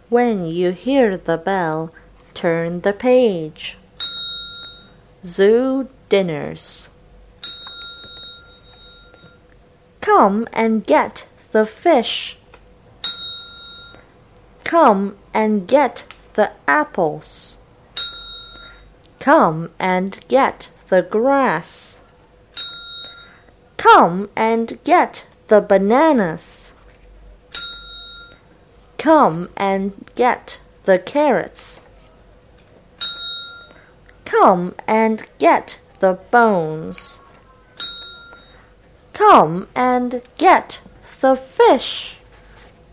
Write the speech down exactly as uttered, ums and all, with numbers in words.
When you hear the bell, turn the page. Zoo dinners. Come and get the fish. Come and get the apples. Come and get the grass. Come and get the bananas. Come and get the carrots. Come and get the bones. Come and get the fish.